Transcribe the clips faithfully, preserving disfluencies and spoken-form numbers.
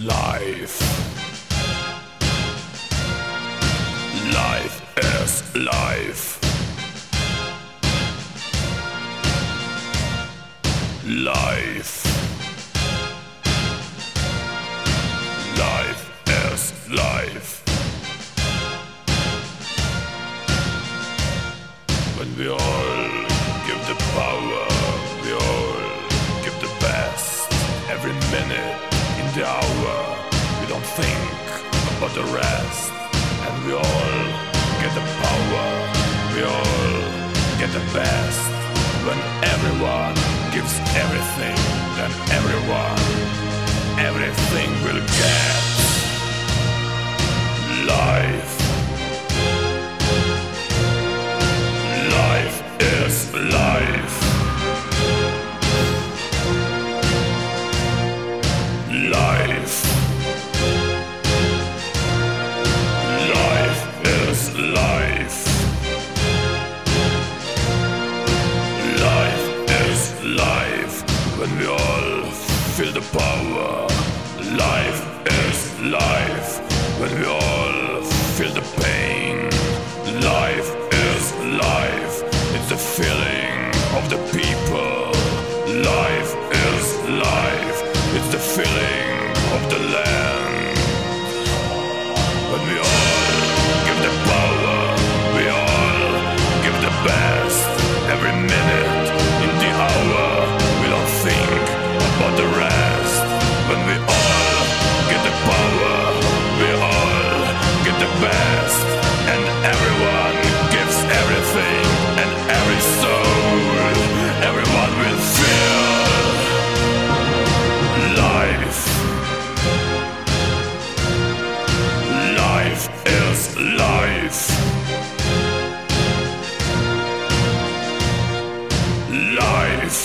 life. Life is life. Life. Life is life. When we all give the power, we all give the best. Every minute in the hour, we don't think about the rest. And we all get the power, we all get the best. When everyone gives everything, then everyone, everything will get. Life. Life is life. Life. Life is life. Life is life. When we all feel the power, life is life. When we all feel the pain, life is life. It's the feeling of the people. Life is life. It's the feeling of the land. When we all give the power, we all give the best. Every minute in the hour, we don't think about the rest. When we all get the power, we all get the best. And everyone gives everything, and every soul, everyone will feel life. Life is life. Life.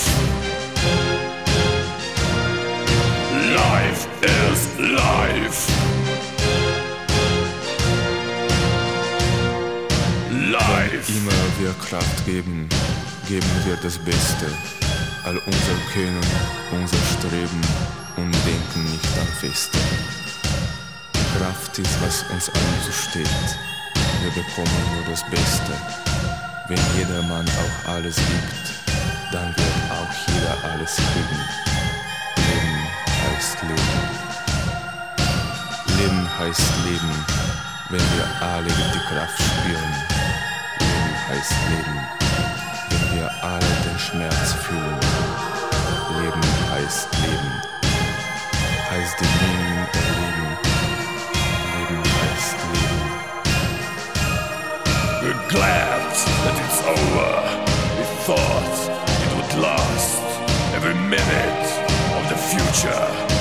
Life is life. Life. Wenn immer wir Kraft geben, geben wir das Beste. All unser Können, unser Streben und denken nicht am Feste. Kraft ist, was uns allen zusteht. Wir bekommen nur das Beste. Wenn jedermann auch alles gibt, dann wird auch jeder alles kriegen. Leben heißt Leben. Leben heißt Leben, wenn wir alle die Kraft spüren. Leben heißt Leben, wenn wir alle den Schmerz fühlen. Leben heißt Leben, heißt die Leben erleben. Leben heißt Leben. We're glad that it's over. We thought it would last. Every minute of the future